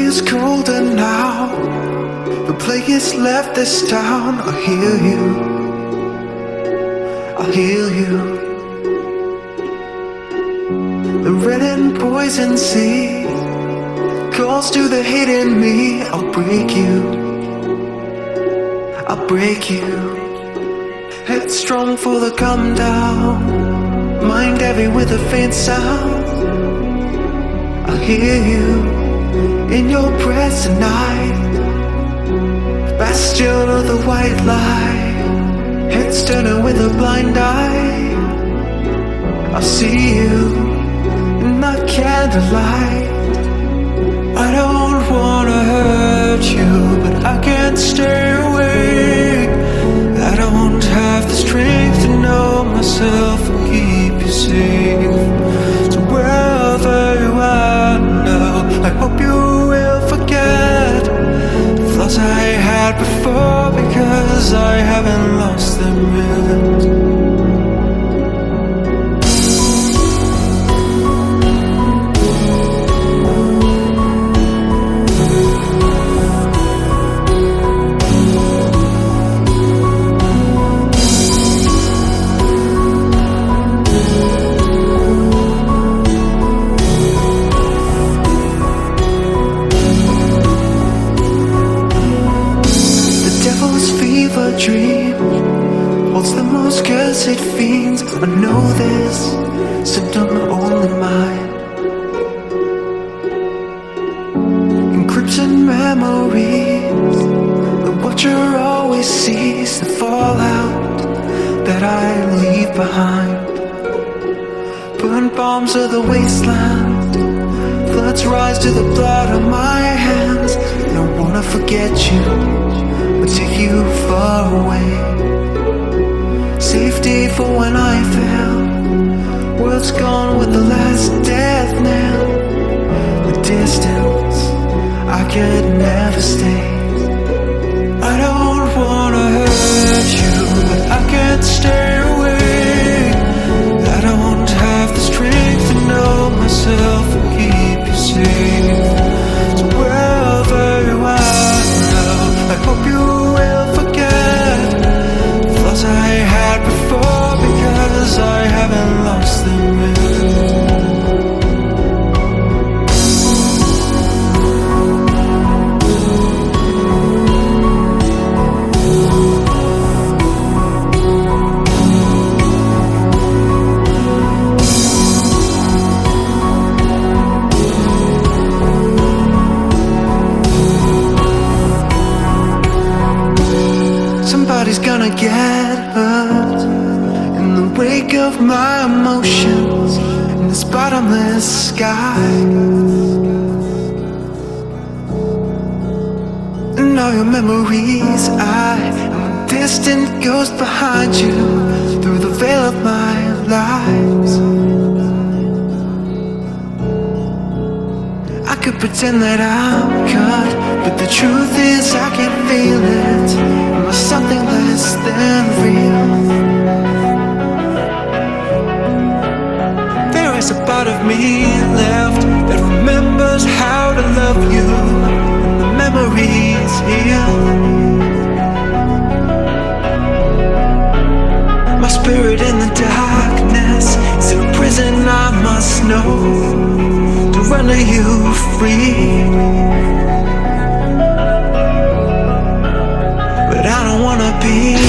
is colder now. The plague has left this town. I'll heal you, I'll heal you. The red and poison sea calls to the hate in me. I'll break you, I'll break you. Headstrong for the come down, mind heavy with a faint sound. I'll hear you in your breath tonight. Bastion of the white light, heads turning with a blind eye. I'll see you in the candlelight. I don't wanna hurt you, but I can't stay awake. I don't have the strength to know myself and keep you safe. So wherever you are now, I hope you will forget the thoughts I had before, because I haven't lost them yet. Dream holds the most cursed fiends. I know this symptom only mine. Encryption memories, the watcher always sees the fallout that I leave behind. Burn bombs of the wasteland, floods rise to the blood on my hands. I don't wanna forget you, but take you far away. Safety for when I fail. World's gone with the last death knell. The distance, I could never stay. I don't wanna hurt you, but I can't stay away. I don't have the strength to know myself and keep you safe. So wherever you are now, I hope you will forget the thoughts I had before, because I haven't lost them yet. Somebody's gonna get hurt in the wake of my emotions in this bottomless sky. And all your memories, I am a distant ghost behind you through the veil of my lies. I could pretend that I'm cut, but the truth is I can feel it. Am I something less than real? There is a part of me left that remembers how to love you when the memories heal. My spirit in the darkness is in a prison I must know to render you free. But I don't wanna be